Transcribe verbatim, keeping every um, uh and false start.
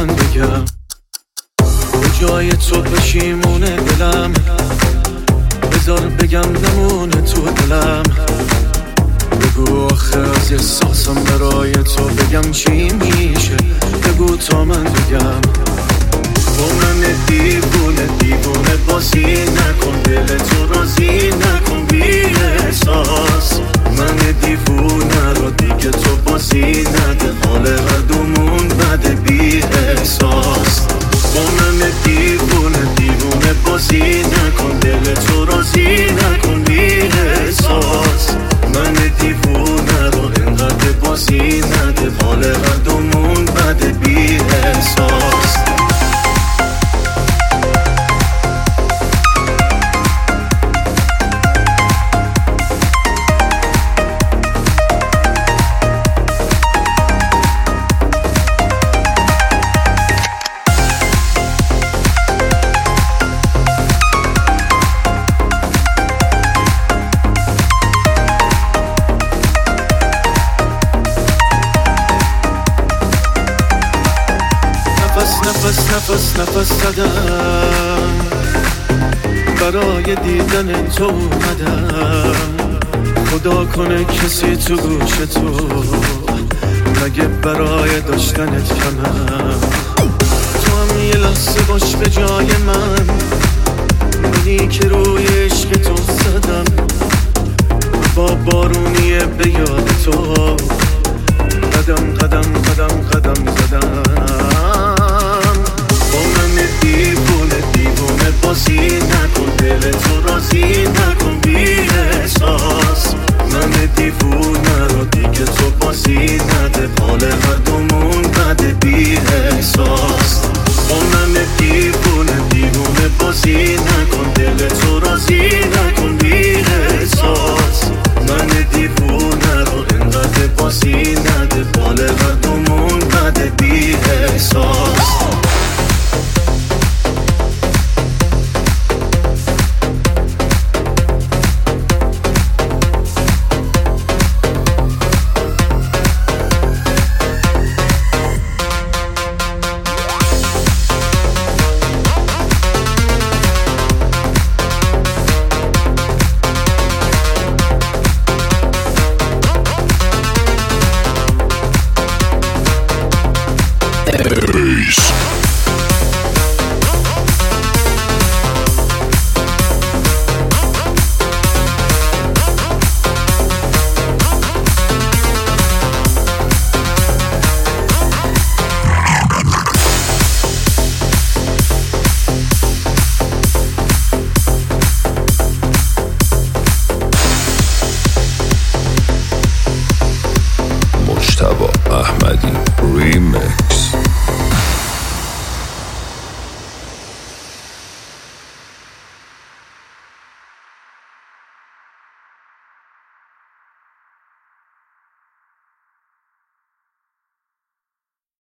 من بگم، به جای تو پشیمونه دلم، بذار بگم نمونه تو دلم. بگو آخه از احساسم برای تو بگم چی میشه، بگو تا من بگم. با من دیوونه دیوونه بازی نکن، دل تو راضی نکن بی احساس. من دیوونه رو دیگه تو بازی نده، حال هر دومون بده بی احساس. با من دیوونه دیوونه بازی نکن، دل تو راضی نکن بی احساس. من دیوونه رو انقدر بازی نده، حال هر دومون بده بی احساس. نفس نفس نفس زدم، برای دیدن تو اومدم. خدا کنه کسی تو گوش تو نگه برای داشتنت کمم. تو هم یه لحظه باش به جای من، منی که روی عشق تو زدم. با بارونیه به یاد تو قدم قدم قدم قدم زدم. با من دیوونه دیوونه بازی نکن، دل تو راضی نکن بی احساس. من دیوونه رو دیگه تو بازی نده، حال هر دومون بده بی احساس. با من دیوونه دیوونه بازی نکن، دل تو راضی نکن بی احساس. من دیوونه رو انقدر بازی نده،